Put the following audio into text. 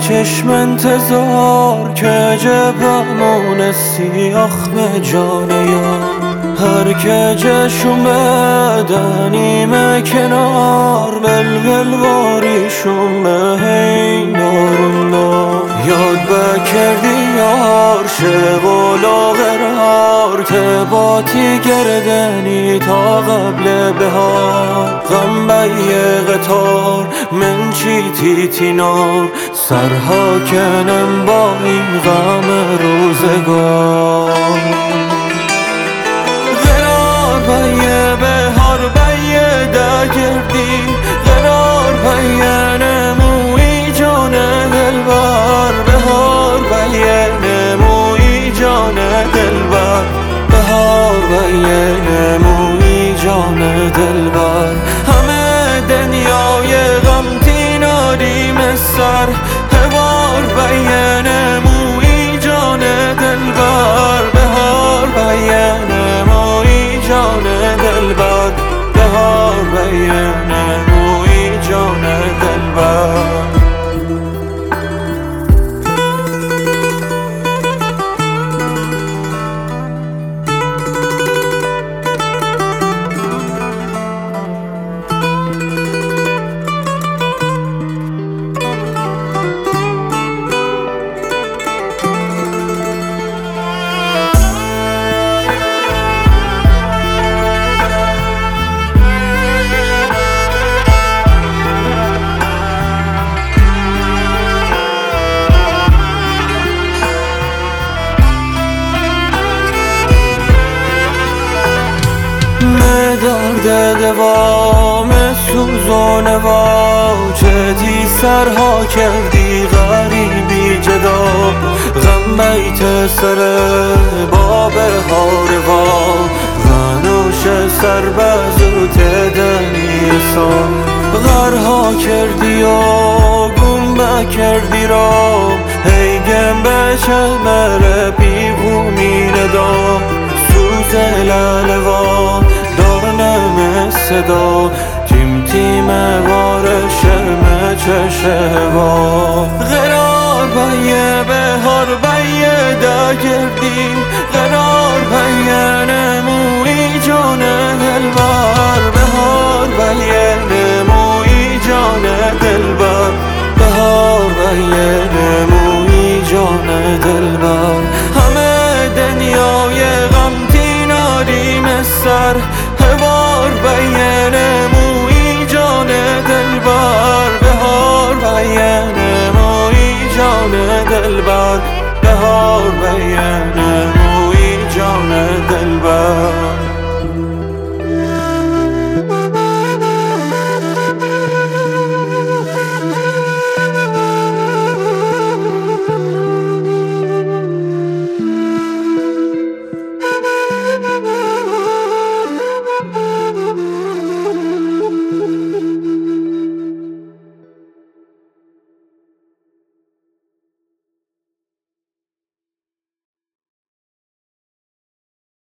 چشم انتظار که جبمون سیاخ به جان یار هر که جش اومده نیمه کنار بلبل واریشون به هی نارون یاد بکردی یار شغل و قرار تباتی گردنی تا قبل بهار غم بیه قطار من چی تیتینار سرها کنم با این غم روزگار بیه بهار بیه دگردی قرار بیه نموی جان دلبر بهار بیه نموی جان دلبر بهار بیه نموی جان دلبر همه دنیای غم تیناریم سر هوار بیه نموی جان دلبر بهار بیه جان دلبر بهار بیه نموی جان دلبر درد دوام سوزانه وا چتی سرها کردی غریبی جدا غم بیت سر با بهار وا غنوش سربزو تدنی سان غرها کردی و گم کردی را هی گم بشه مره پیغومی ندا سوز لالوا صدا تیم تیم وارشم چشه وا قرار بیه بهار بیه دگردی قرار بیه نموی جان دلبر بهار بیه نموی جان دلبر بهار بیه نموی جان دلبر همه دنیای غم تیناریم سر هوار بیه نموی جان دلبر بهار بیه نموی جان دلبر بهار بیه